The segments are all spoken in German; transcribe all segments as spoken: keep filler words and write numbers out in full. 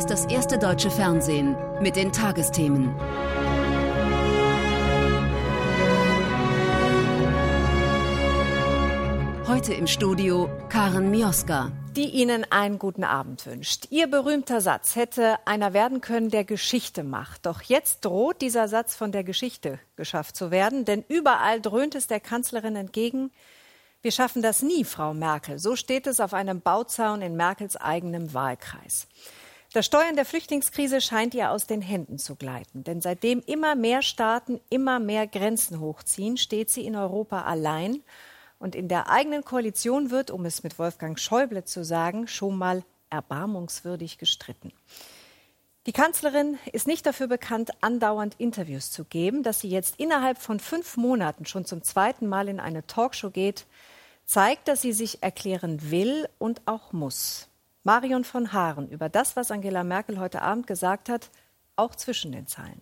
ist das erste deutsche Fernsehen mit den Tagesthemen. Heute im Studio Karen Mioska, die Ihnen einen guten Abend wünscht. Ihr berühmter Satz hätte einer werden können, der Geschichte macht. Doch jetzt droht dieser Satz von der Geschichte geschafft zu werden, denn überall dröhnt es der Kanzlerin entgegen: Wir schaffen das nie, Frau Merkel. So steht es auf einem Bauzaun in Merkels eigenem Wahlkreis. Das Steuern der Flüchtlingskrise scheint ihr aus den Händen zu gleiten. Denn seitdem immer mehr Staaten immer mehr Grenzen hochziehen, steht sie in Europa allein. Und in der eigenen Koalition wird, um es mit Wolfgang Schäuble zu sagen, schon mal erbarmungswürdig gestritten. Die Kanzlerin ist nicht dafür bekannt, andauernd Interviews zu geben. Dass sie jetzt innerhalb von fünf Monaten schon zum zweiten Mal in eine Talkshow geht, zeigt, dass sie sich erklären will und auch muss. Marion von Haaren über das, was Angela Merkel heute Abend gesagt hat, auch zwischen den Zeilen.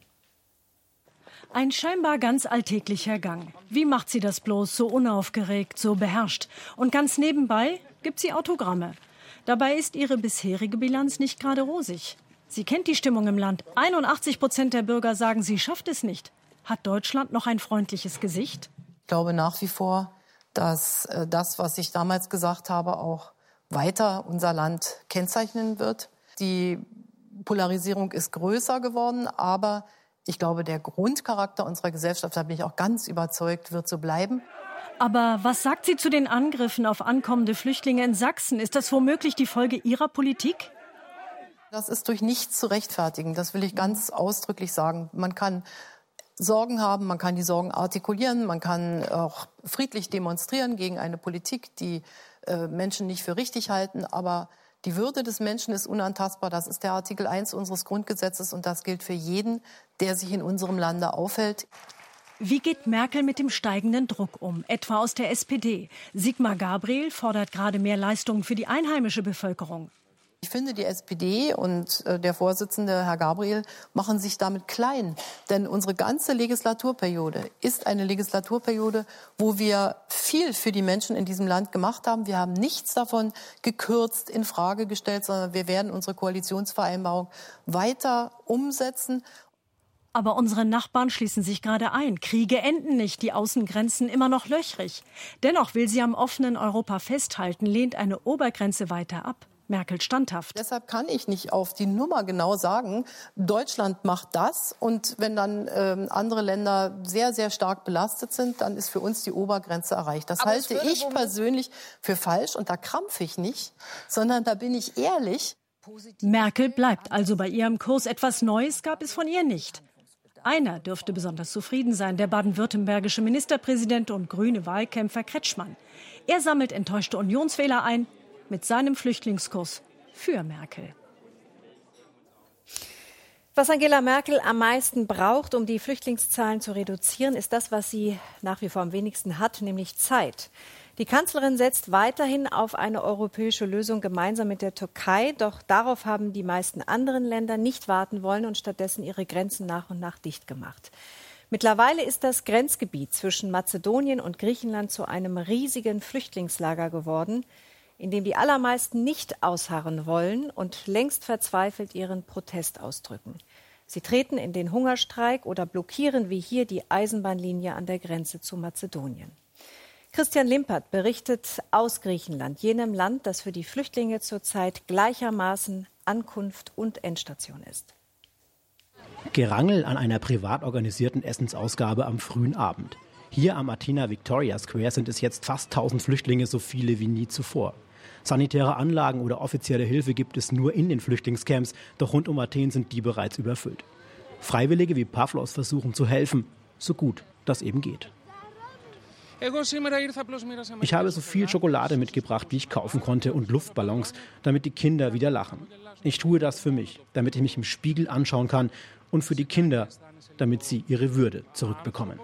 Ein scheinbar ganz alltäglicher Gang. Wie macht sie das bloß so unaufgeregt, so beherrscht? Und ganz nebenbei gibt sie Autogramme. Dabei ist ihre bisherige Bilanz nicht gerade rosig. Sie kennt die Stimmung im Land. einundachtzig Prozent der Bürger sagen, sie schafft es nicht. Hat Deutschland noch ein freundliches Gesicht? Ich glaube nach wie vor, dass äh, das, was ich damals gesagt habe, auch weiter unser Land kennzeichnen wird. Die Polarisierung ist größer geworden, aber ich glaube, der Grundcharakter unserer Gesellschaft, da bin ich auch ganz überzeugt, wird so bleiben. Aber was sagt sie zu den Angriffen auf ankommende Flüchtlinge in Sachsen? Ist das womöglich die Folge ihrer Politik? Das ist durch nichts zu rechtfertigen. Das will ich ganz ausdrücklich sagen. Man kann Sorgen haben, man kann die Sorgen artikulieren, man kann auch friedlich demonstrieren gegen eine Politik, die äh, Menschen nicht für richtig halten, aber die Würde des Menschen ist unantastbar. Das ist der Artikel eins unseres Grundgesetzes und das gilt für jeden, der sich in unserem Lande aufhält. Wie geht Merkel mit dem steigenden Druck um, etwa aus der S P D? Sigmar Gabriel fordert gerade mehr Leistungen für die einheimische Bevölkerung. Ich finde, die S P D und äh, der Vorsitzende, Herr Gabriel, machen sich damit klein. Denn unsere ganze Legislaturperiode ist eine Legislaturperiode, wo wir viel für die Menschen in diesem Land gemacht haben. Wir haben nichts davon gekürzt, in Frage gestellt, sondern wir werden unsere Koalitionsvereinbarung weiter umsetzen. Aber unsere Nachbarn schließen sich gerade ein. Kriege enden nicht, die Außengrenzen immer noch löchrig. Dennoch will sie am offenen Europa festhalten, lehnt eine Obergrenze weiter ab. Merkel standhaft. Deshalb kann ich nicht auf die Nummer genau sagen, Deutschland macht das. Und wenn dann ähm, andere Länder sehr, sehr stark belastet sind, dann ist für uns die Obergrenze erreicht. Das Aber halte ich persönlich für falsch und da krampfe ich nicht, sondern da bin ich ehrlich. Merkel bleibt also bei ihrem Kurs. Etwas Neues gab es von ihr nicht. Einer dürfte besonders zufrieden sein, der baden-württembergische Ministerpräsident und grüne Wahlkämpfer Kretschmann. Er sammelt enttäuschte Unionswähler ein mit seinem Flüchtlingskurs für Merkel. Was Angela Merkel am meisten braucht, um die Flüchtlingszahlen zu reduzieren, ist das, was sie nach wie vor am wenigsten hat, nämlich Zeit. Die Kanzlerin setzt weiterhin auf eine europäische Lösung gemeinsam mit der Türkei. Doch darauf haben die meisten anderen Länder nicht warten wollen und stattdessen ihre Grenzen nach und nach dicht gemacht. Mittlerweile ist das Grenzgebiet zwischen Mazedonien und Griechenland zu einem riesigen Flüchtlingslager geworden, in dem die allermeisten nicht ausharren wollen und längst verzweifelt ihren Protest ausdrücken. Sie treten in den Hungerstreik oder blockieren wie hier die Eisenbahnlinie an der Grenze zu Mazedonien. Christian Limpert berichtet aus Griechenland, jenem Land, das für die Flüchtlinge zurzeit gleichermaßen Ankunft und Endstation ist. Gerangel an einer privat organisierten Essensausgabe am frühen Abend. Hier am Athena Victoria Square sind es jetzt fast tausend Flüchtlinge, so viele wie nie zuvor. Sanitäre Anlagen oder offizielle Hilfe gibt es nur in den Flüchtlingscamps, doch rund um Athen sind die bereits überfüllt. Freiwillige wie Pavlos versuchen zu helfen, so gut das eben geht. Ich habe so viel Schokolade mitgebracht, wie ich kaufen konnte, und Luftballons, damit die Kinder wieder lachen. Ich tue das für mich, damit ich mich im Spiegel anschauen kann, und für die Kinder, damit sie ihre Würde zurückbekommen.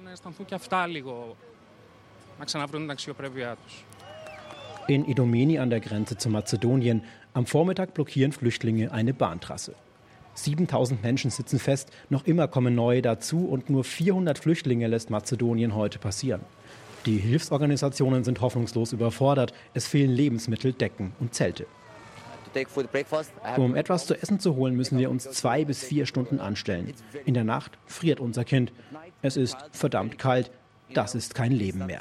In Idomeni an der Grenze zu Mazedonien. Am Vormittag blockieren Flüchtlinge eine Bahntrasse. siebentausend Menschen sitzen fest, noch immer kommen neue dazu und nur vierhundert Flüchtlinge lässt Mazedonien heute passieren. Die Hilfsorganisationen sind hoffnungslos überfordert. Es fehlen Lebensmittel, Decken und Zelte. Um etwas zu essen zu holen, müssen wir uns zwei bis vier Stunden anstellen. In der Nacht friert unser Kind. Es ist verdammt kalt. Das ist kein Leben mehr.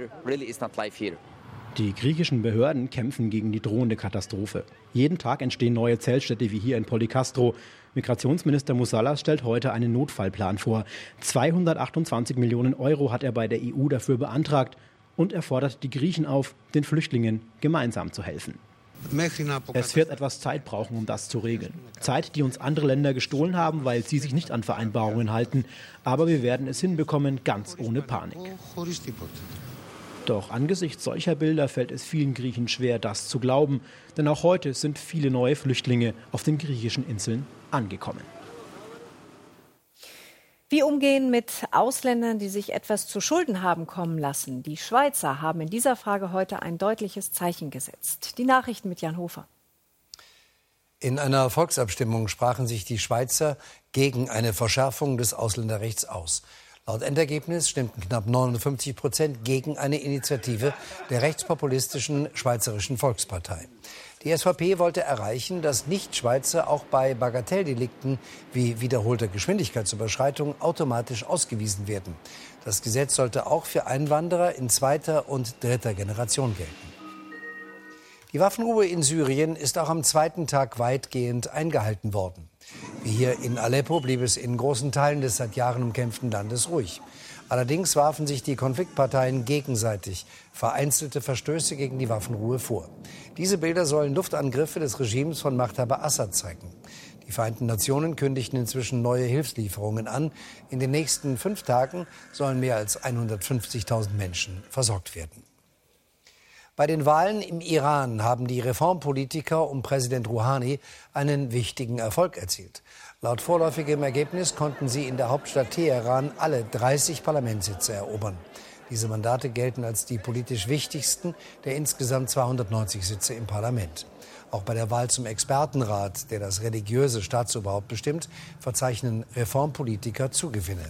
Die griechischen Behörden kämpfen gegen die drohende Katastrophe. Jeden Tag entstehen neue Zeltstädte wie hier in Polykastro. Migrationsminister Moussalas stellt heute einen Notfallplan vor. zweihundertachtundzwanzig Millionen Euro hat er bei der E U dafür beantragt. Und er fordert die Griechen auf, den Flüchtlingen gemeinsam zu helfen. Es wird etwas Zeit brauchen, um das zu regeln. Zeit, die uns andere Länder gestohlen haben, weil sie sich nicht an Vereinbarungen halten. Aber wir werden es hinbekommen, ganz ohne Panik. Doch angesichts solcher Bilder fällt es vielen Griechen schwer, das zu glauben. Denn auch heute sind viele neue Flüchtlinge auf den griechischen Inseln angekommen. Wie umgehen mit Ausländern, die sich etwas zu Schulden haben kommen lassen? Die Schweizer haben in dieser Frage heute ein deutliches Zeichen gesetzt. Die Nachrichten mit Jan Hofer. In einer Volksabstimmung sprachen sich die Schweizer gegen eine Verschärfung des Ausländerrechts aus. Laut Endergebnis stimmten knapp neunundfünfzig Prozent gegen eine Initiative der rechtspopulistischen Schweizerischen Volkspartei. Die S V P wollte erreichen, dass Nicht-Schweizer auch bei Bagatelldelikten wie wiederholter Geschwindigkeitsüberschreitung automatisch ausgewiesen werden. Das Gesetz sollte auch für Einwanderer in zweiter und dritter Generation gelten. Die Waffenruhe in Syrien ist auch am zweiten Tag weitgehend eingehalten worden. Wie hier in Aleppo blieb es in großen Teilen des seit Jahren umkämpften Landes ruhig. Allerdings warfen sich die Konfliktparteien gegenseitig vereinzelte Verstöße gegen die Waffenruhe vor. Diese Bilder sollen Luftangriffe des Regimes von Machthaber Assad zeigen. Die Vereinten Nationen kündigten inzwischen neue Hilfslieferungen an. In den nächsten fünf Tagen sollen mehr als hundertfünfzigtausend Menschen versorgt werden. Bei den Wahlen im Iran haben die Reformpolitiker um Präsident Rouhani einen wichtigen Erfolg erzielt. Laut vorläufigem Ergebnis konnten sie in der Hauptstadt Teheran alle dreißig Parlamentssitze erobern. Diese Mandate gelten als die politisch wichtigsten der insgesamt zweihundertneunzig Sitze im Parlament. Auch bei der Wahl zum Expertenrat, der das religiöse Staatsoberhaupt bestimmt, verzeichnen Reformpolitiker Zugewinne.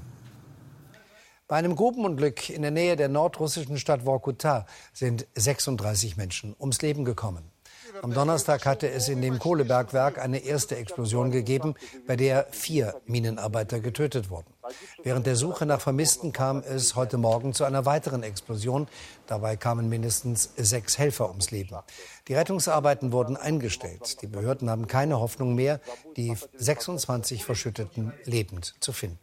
Bei einem Grubenunglück in der Nähe der nordrussischen Stadt Vorkuta sind sechsunddreißig Menschen ums Leben gekommen. Am Donnerstag hatte es in dem Kohlebergwerk eine erste Explosion gegeben, bei der vier Minenarbeiter getötet wurden. Während der Suche nach Vermissten kam es heute Morgen zu einer weiteren Explosion. Dabei kamen mindestens sechs Helfer ums Leben. Die Rettungsarbeiten wurden eingestellt. Die Behörden haben keine Hoffnung mehr, die sechsundzwanzig Verschütteten lebend zu finden.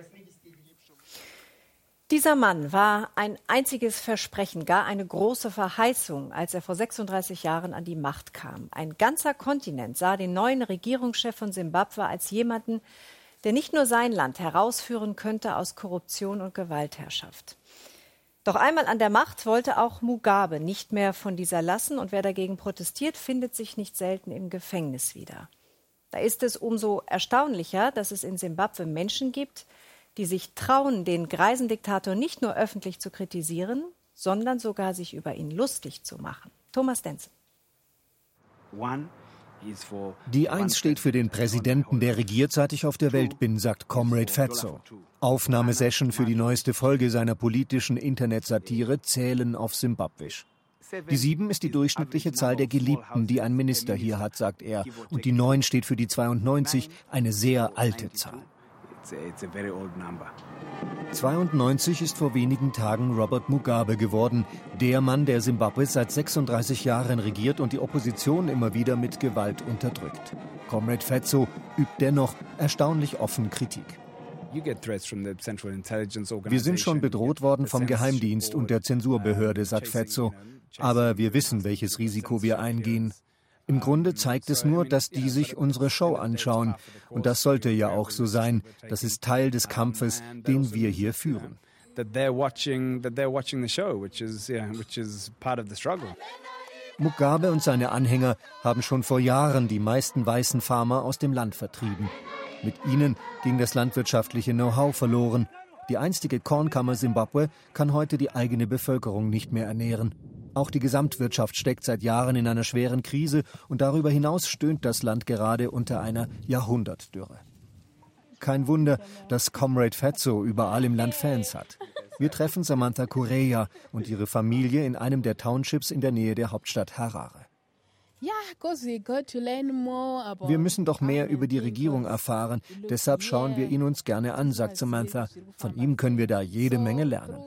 Dieser Mann war ein einziges Versprechen, gar eine große Verheißung, als er vor sechsunddreißig Jahren an die Macht kam. Ein ganzer Kontinent sah den neuen Regierungschef von Simbabwe als jemanden, der nicht nur sein Land herausführen könnte aus Korruption und Gewaltherrschaft. Doch einmal an der Macht wollte auch Mugabe nicht mehr von dieser lassen, und wer dagegen protestiert, findet sich nicht selten im Gefängnis wieder. Da ist es umso erstaunlicher, dass es in Simbabwe Menschen gibt, die sich trauen, den Greisendiktator nicht nur öffentlich zu kritisieren, sondern sogar sich über ihn lustig zu machen. Thomas Denzel. Die Eins steht für den Präsidenten, der regiert, seit ich auf der Welt bin, sagt Comrade Fatso. Aufnahmesession für die neueste Folge seiner politischen Internetsatire Zählen auf Simbabwisch. Die Sieben ist die durchschnittliche Zahl der Geliebten, die ein Minister hier hat, sagt er. Und die Neun steht für die zweiundneunzig, eine sehr alte Zahl. zweiundneunzig ist vor wenigen Tagen Robert Mugabe geworden. Der Mann, der Simbabwe seit sechsunddreißig Jahren regiert und die Opposition immer wieder mit Gewalt unterdrückt. Comrade Fatso übt dennoch erstaunlich offen Kritik. Wir sind schon bedroht worden vom Geheimdienst und der Zensurbehörde, sagt Fatso. Aber wir wissen, welches Risiko wir eingehen. Im Grunde zeigt es nur, dass die sich unsere Show anschauen. Und das sollte ja auch so sein. Das ist Teil des Kampfes, den wir hier führen. Mugabe und seine Anhänger haben schon vor Jahren die meisten weißen Farmer aus dem Land vertrieben. Mit ihnen ging das landwirtschaftliche Know-how verloren. Die einstige Kornkammer Simbabwe kann heute die eigene Bevölkerung nicht mehr ernähren. Auch die Gesamtwirtschaft steckt seit Jahren in einer schweren Krise und darüber hinaus stöhnt das Land gerade unter einer Jahrhundertdürre. Kein Wunder, dass Comrade Fatso überall im Land Fans hat. Wir treffen Samantha Correa und ihre Familie in einem der Townships in der Nähe der Hauptstadt Harare. Wir müssen doch mehr über die Regierung erfahren. Deshalb schauen wir ihn uns gerne an, sagt Samantha. Von ihm können wir da jede Menge lernen.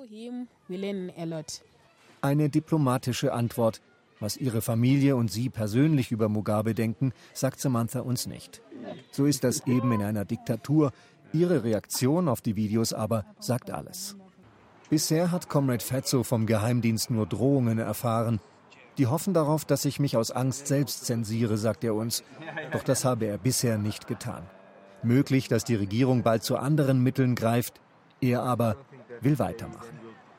Eine diplomatische Antwort. Was ihre Familie und sie persönlich über Mugabe denken, sagt Samantha uns nicht. So ist das eben in einer Diktatur. Ihre Reaktion auf die Videos aber sagt alles. Bisher hat Comrade Fetzo vom Geheimdienst nur Drohungen erfahren. Die hoffen darauf, dass ich mich aus Angst selbst zensiere, sagt er uns. Doch das habe er bisher nicht getan. Möglich, dass die Regierung bald zu anderen Mitteln greift. Er aber will weitermachen.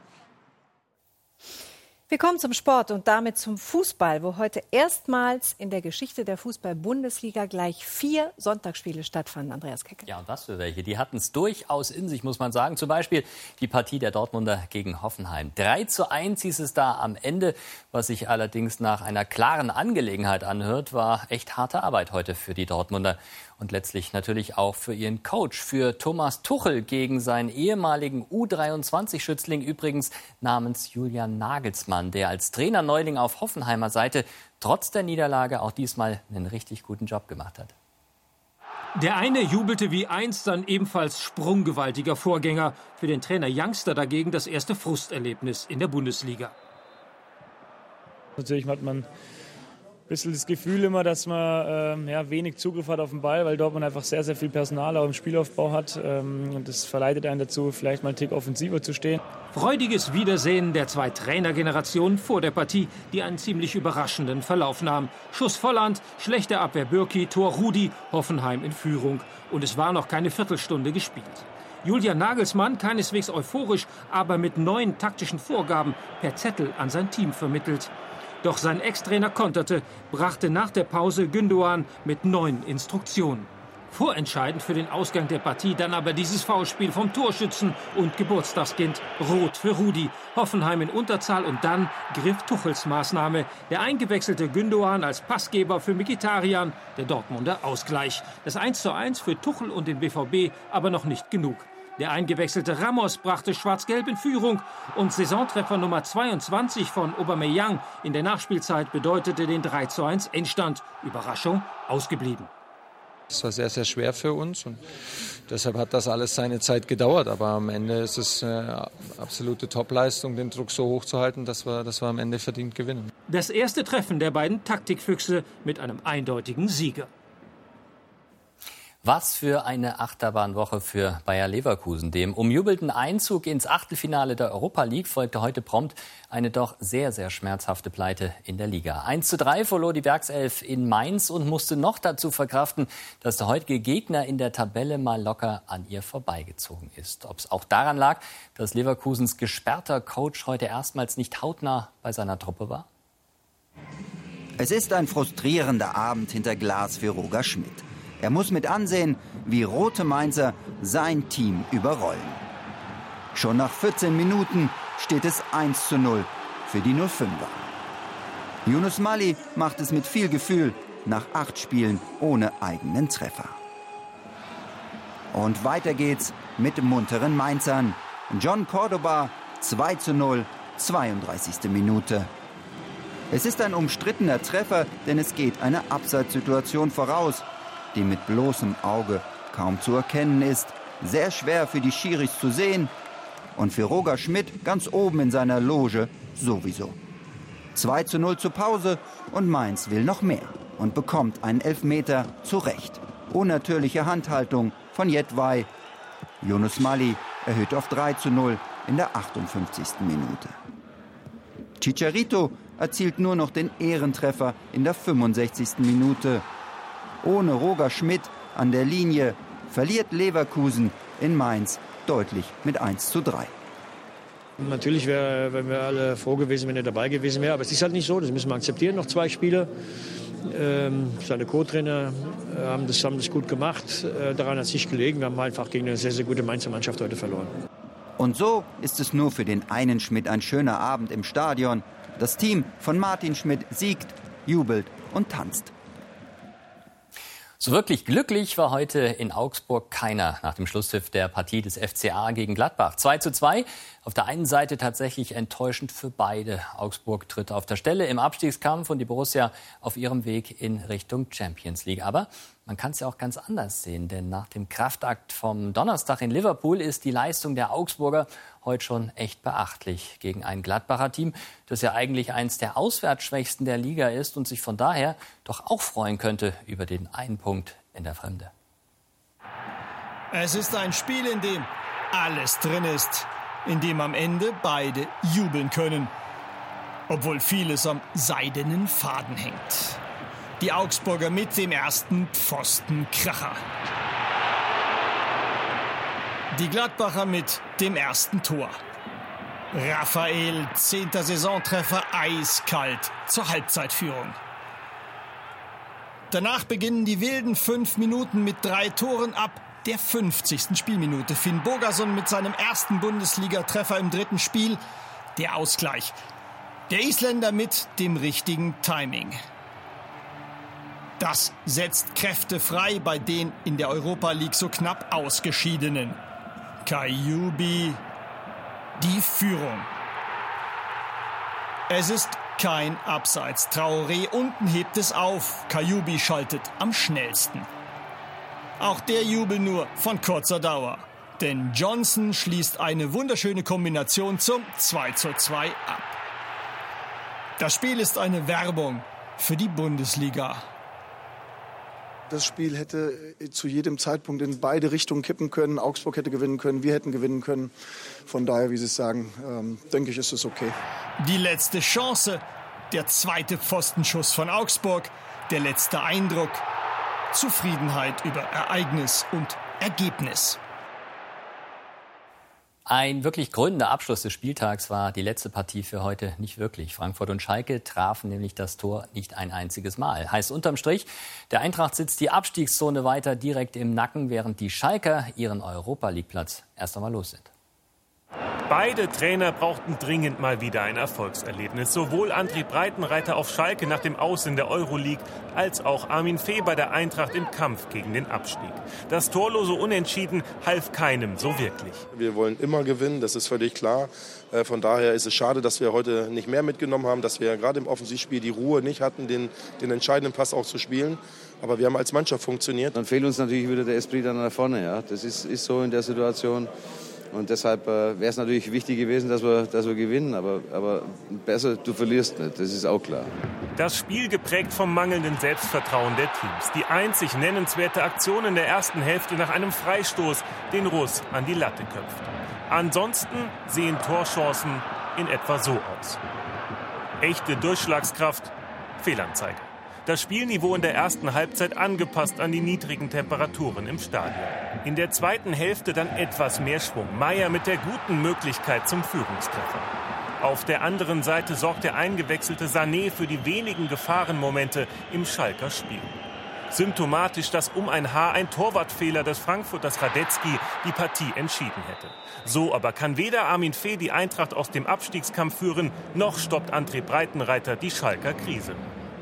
Wir kommen zum Sport und damit zum Fußball, wo heute erstmals in der Geschichte der Fußball-Bundesliga gleich vier Sonntagsspiele stattfanden. Andreas Kecke. Ja, und was für welche. Die hatten es durchaus in sich, muss man sagen. Zum Beispiel die Partie der Dortmunder gegen Hoffenheim. drei zu eins hieß es da am Ende. Was sich allerdings nach einer klaren Angelegenheit anhört, war echt harte Arbeit heute für die Dortmunder. Und letztlich natürlich auch für ihren Coach, für Thomas Tuchel gegen seinen ehemaligen U dreiundzwanzig-Schützling übrigens namens Julian Nagelsmann, der als Trainerneuling auf Hoffenheimer Seite trotz der Niederlage auch diesmal einen richtig guten Job gemacht hat. Der eine jubelte wie einst sein ebenfalls sprunggewaltiger Vorgänger. Für den Trainer Youngster dagegen das erste Frusterlebnis in der Bundesliga. Natürlich hat man ein bisschen das Gefühl immer, dass man äh, ja, wenig Zugriff hat auf den Ball, weil Dortmund einfach sehr, sehr viel Personal auch im Spielaufbau hat. Ähm, und das verleitet einen dazu, vielleicht mal einen Tick offensiver zu stehen. Freudiges Wiedersehen der zwei Trainergenerationen vor der Partie, die einen ziemlich überraschenden Verlauf nahm. Schuss Volland, schlechte Abwehr Bürki, Tor Rudi, Hoffenheim in Führung. Und es war noch keine Viertelstunde gespielt. Julian Nagelsmann, keineswegs euphorisch, aber mit neuen taktischen Vorgaben per Zettel an sein Team vermittelt. Doch sein Ex-Trainer konterte, brachte nach der Pause Gündoğan mit neuen Instruktionen. Vorentscheidend für den Ausgang der Partie dann aber dieses Foulspiel vom Torschützen und Geburtstagskind. Rot für Rudi. Hoffenheim in Unterzahl und dann griff Tuchels Maßnahme. Der eingewechselte Gündoğan als Passgeber für Mkhitaryan, der Dortmunder Ausgleich. Das eins zu eins für Tuchel und den B V B aber noch nicht genug. Der eingewechselte Ramos brachte Schwarz-Gelb in Führung und Saisontreffer Nummer zweiundzwanzig von Aubameyang in der Nachspielzeit bedeutete den drei zu eins Endstand. Überraschung ausgeblieben. Es war sehr, sehr schwer für uns und deshalb hat das alles seine Zeit gedauert. Aber am Ende ist es eine absolute Topleistung, den Druck so hoch zu halten, dass wir, dass wir am Ende verdient gewinnen. Das erste Treffen der beiden Taktikfüchse mit einem eindeutigen Sieger. Was für eine Achterbahnwoche für Bayer Leverkusen. Dem umjubelten Einzug ins Achtelfinale der Europa League folgte heute prompt eine doch sehr, sehr schmerzhafte Pleite in der Liga. eins zu drei verlor die Werkself in Mainz und musste noch dazu verkraften, dass der heutige Gegner in der Tabelle mal locker an ihr vorbeigezogen ist. Ob es auch daran lag, dass Leverkusens gesperrter Coach heute erstmals nicht hautnah bei seiner Truppe war? Es ist ein frustrierender Abend hinter Glas für Roger Schmidt. Er muss mit ansehen, wie rote Mainzer sein Team überrollen. Schon nach vierzehn Minuten steht es eins zu null für die null fünfer. Yunus Mali macht es mit viel Gefühl nach acht Spielen ohne eigenen Treffer. Und weiter geht's mit munteren Mainzern. John Cordoba zwei zu null, zweiunddreißigste Minute. Es ist ein umstrittener Treffer, denn es geht eine Abseitssituation voraus, die mit bloßem Auge kaum zu erkennen ist, sehr schwer für die Schiris zu sehen und für Roger Schmidt ganz oben in seiner Loge sowieso. zwei zu null zur Pause und Mainz will noch mehr und bekommt einen Elfmeter zurecht. Unnatürliche Handhaltung von Jedwai. Yunus Mali erhöht auf drei zu null in der achtundfünfzigsten Minute. Chicharito erzielt nur noch den Ehrentreffer in der fünfundsechzigsten Minute. Ohne Roger Schmidt an der Linie verliert Leverkusen in Mainz deutlich mit eins zu drei. Natürlich wären wär wir alle froh gewesen, wenn er dabei gewesen wäre. Aber es ist halt nicht so, das müssen wir akzeptieren. Noch zwei Spiele. Ähm, seine Co-Trainer haben das, haben das gut gemacht. Äh, daran hat es nicht gelegen. Wir haben einfach gegen eine sehr, sehr gute Mainzer Mannschaft heute verloren. Und so ist es nur für den einen Schmidt ein schöner Abend im Stadion. Das Team von Martin Schmidt siegt, jubelt und tanzt. So wirklich glücklich war heute in Augsburg keiner nach dem Schlusspfiff der Partie des F C A gegen Gladbach. zwei zu zwei. Auf der einen Seite tatsächlich enttäuschend für beide. Augsburg tritt auf der Stelle im Abstiegskampf und die Borussia auf ihrem Weg in Richtung Champions League. Aber man kann es ja auch ganz anders sehen, denn nach dem Kraftakt vom Donnerstag in Liverpool ist die Leistung der Augsburger heute schon echt beachtlich gegen ein Gladbacher Team, das ja eigentlich eins der auswärtsschwächsten der Liga ist und sich von daher doch auch freuen könnte über den einen Punkt in der Fremde. Es ist ein Spiel, in dem alles drin ist, in dem am Ende beide jubeln können, obwohl vieles am seidenen Faden hängt. Die Augsburger mit dem ersten Pfostenkracher. Die Gladbacher mit dem ersten Tor. Raphael, zehnter Saisontreffer, eiskalt zur Halbzeitführung. Danach beginnen die wilden fünf Minuten mit drei Toren ab der fünfzigsten Spielminute. Finn Bogason mit seinem ersten Bundesliga-Treffer im dritten Spiel. Der Ausgleich. Der Isländer mit dem richtigen Timing. Das setzt Kräfte frei bei den in der Europa League so knapp Ausgeschiedenen. Kajubi, die Führung. Es ist kein Abseits. Traoré unten hebt es auf. Kajubi schaltet am schnellsten. Auch der Jubel nur von kurzer Dauer. Denn Johnson schließt eine wunderschöne Kombination zum zwei zu zwei ab. Das Spiel ist eine Werbung für die Bundesliga. Das Spiel hätte zu jedem Zeitpunkt in beide Richtungen kippen können. Augsburg hätte gewinnen können, wir hätten gewinnen können. Von daher, wie Sie es sagen, ähm, denke ich, ist es okay. Die letzte Chance, der zweite Pfostenschuss von Augsburg, der letzte Eindruck, Zufriedenheit über Ereignis und Ergebnis. Ein wirklich krönender Abschluss des Spieltags war die letzte Partie für heute nicht wirklich. Frankfurt und Schalke trafen nämlich das Tor nicht ein einziges Mal. Heißt unterm Strich, der Eintracht sitzt die Abstiegszone weiter direkt im Nacken, während die Schalker ihren Europa-League-Platz erst einmal los sind. Beide Trainer brauchten dringend mal wieder ein Erfolgserlebnis. Sowohl André Breitenreiter auf Schalke nach dem Aus in der Euroleague, als auch Armin Fee bei der Eintracht im Kampf gegen den Abstieg. Das torlose Unentschieden half keinem so wirklich. Wir wollen immer gewinnen, das ist völlig klar. Von daher ist es schade, dass wir heute nicht mehr mitgenommen haben, dass wir gerade im Offensivspiel die Ruhe nicht hatten, den, den entscheidenden Pass auch zu spielen. Aber wir haben als Mannschaft funktioniert. Dann fehlt uns natürlich wieder der Esprit dann nach vorne. Ja. Das ist, ist so in der Situation. Und deshalb äh, wäre es natürlich wichtig gewesen, dass wir, dass wir gewinnen. Aber, aber besser, du verlierst nicht, das ist auch klar. Das Spiel geprägt vom mangelnden Selbstvertrauen der Teams. Die einzig nennenswerte Aktion in der ersten Hälfte nach einem Freistoß, den Russ an die Latte köpft. Ansonsten sehen Torchancen in etwa so aus. Echte Durchschlagskraft, Fehlanzeige. Das Spielniveau in der ersten Halbzeit angepasst an die niedrigen Temperaturen im Stadion. In der zweiten Hälfte dann etwas mehr Schwung. Meier mit der guten Möglichkeit zum Führungstreffer. Auf der anderen Seite sorgt der eingewechselte Sané für die wenigen Gefahrenmomente im Schalker Spiel. Symptomatisch, dass um ein Haar ein Torwartfehler des Frankfurters Radetzky die Partie entschieden hätte. So aber kann weder Armin Fee die Eintracht aus dem Abstiegskampf führen, noch stoppt André Breitenreiter die Schalker Krise.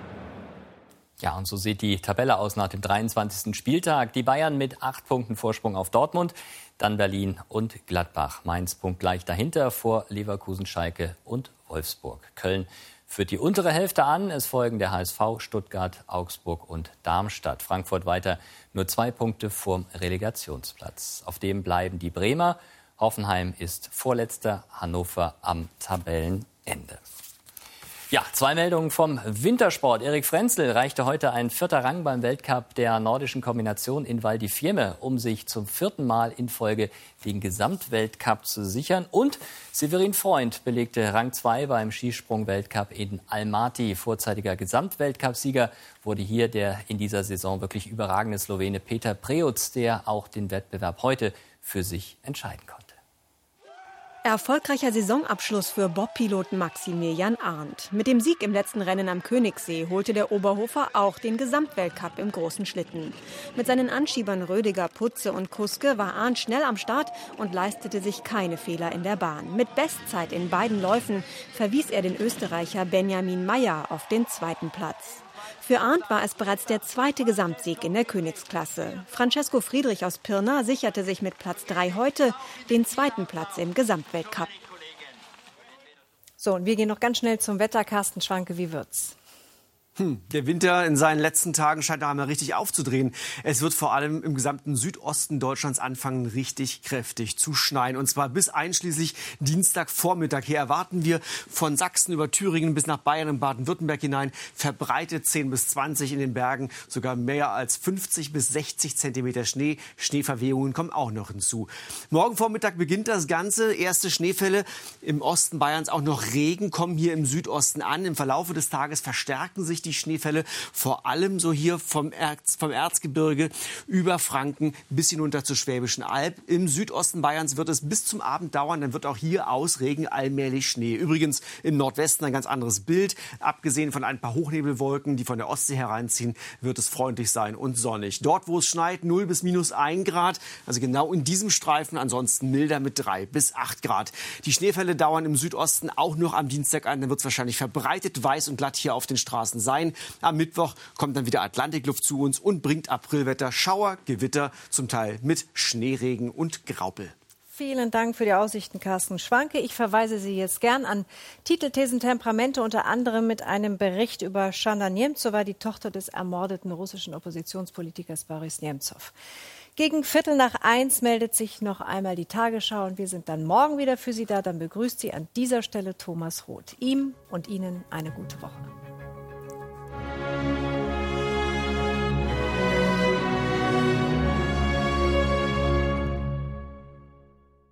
Ja, und so sieht die Tabelle aus nach dem dreiundzwanzigsten Spieltag. Die Bayern mit acht Punkten Vorsprung auf Dortmund, dann Berlin und Gladbach. Mainz punktgleich dahinter vor Leverkusen, Schalke und Wolfsburg. Köln führt die untere Hälfte an. Es folgen der H S V, Stuttgart, Augsburg und Darmstadt. Frankfurt weiter nur zwei Punkte vorm Relegationsplatz. Auf dem bleiben die Bremer. Hoffenheim ist vorletzter, Hannover am Tabellenende. Ja, zwei Meldungen vom Wintersport. Erik Frenzel reichte heute ein vierter Rang beim Weltcup der nordischen Kombination in Val di Fiemme, um sich zum vierten Mal in Folge den Gesamtweltcup zu sichern. Und Severin Freund belegte Rang zwei beim Skisprung-Weltcup in Almaty. Vorzeitiger Gesamtweltcup-Sieger wurde hier der in dieser Saison wirklich überragende Slowene Peter Preutz, der auch den Wettbewerb heute für sich entscheiden konnte. Erfolgreicher Saisonabschluss für Bobpiloten Maximilian Arndt. Mit dem Sieg im letzten Rennen am Königssee holte der Oberhofer auch den Gesamtweltcup im großen Schlitten. Mit seinen Anschiebern Rödiger, Putze und Kuske war Arndt schnell am Start und leistete sich keine Fehler in der Bahn. Mit Bestzeit in beiden Läufen verwies er den Österreicher Benjamin Meyer auf den zweiten Platz. Für Arndt war es bereits der zweite Gesamtsieg in der Königsklasse. Francesco Friedrich aus Pirna sicherte sich mit Platz drei heute den zweiten Platz im Gesamtweltcup. So, und wir gehen noch ganz schnell zum Wetter. Carsten Schwanke, wie wird's? Hm, der Winter in seinen letzten Tagen scheint da einmal richtig aufzudrehen. Es wird vor allem im gesamten Südosten Deutschlands anfangen, richtig kräftig zu schneien. Und zwar bis einschließlich Dienstagvormittag. Hier erwarten wir von Sachsen über Thüringen bis nach Bayern und Baden-Württemberg hinein verbreitet zehn bis zwanzig, in den Bergen sogar mehr als fünfzig bis sechzig Zentimeter Schnee. Schneeverwehungen kommen auch noch hinzu. Morgen Vormittag beginnt das Ganze. Erste Schneefälle im Osten Bayerns, auch noch Regen kommen hier im Südosten an. Im Verlaufe des Tages verstärken sich die Die Schneefälle, vor allem so hier vom, Erz, vom Erzgebirge über Franken bis hinunter zur Schwäbischen Alb. Im Südosten Bayerns wird es bis zum Abend dauern, dann wird auch hier aus Regen allmählich Schnee. Übrigens im Nordwesten ein ganz anderes Bild. Abgesehen von ein paar Hochnebelwolken, die von der Ostsee hereinziehen, wird es freundlich sein und sonnig. Dort, wo es schneit, null bis minus ein Grad, also genau in diesem Streifen, ansonsten milder mit drei bis acht Grad. Die Schneefälle dauern im Südosten auch noch am Dienstag an, dann wird es wahrscheinlich verbreitet weiß und glatt hier auf den Straßen sein. Am Mittwoch kommt dann wieder Atlantikluft zu uns und bringt Aprilwetter, Schauer, Gewitter, zum Teil mit Schneeregen und Graupel. Vielen Dank für die Aussichten, Carsten Schwanke. Ich verweise Sie jetzt gern an Titel, Thesen, Temperamente, unter anderem mit einem Bericht über Shana Nemzowa, die Tochter des ermordeten russischen Oppositionspolitikers Boris Nemzow. Gegen Viertel nach eins meldet sich noch einmal die Tagesschau und wir sind dann morgen wieder für Sie da. Dann begrüßt Sie an dieser Stelle Thomas Roth. Ihm und Ihnen eine gute Woche.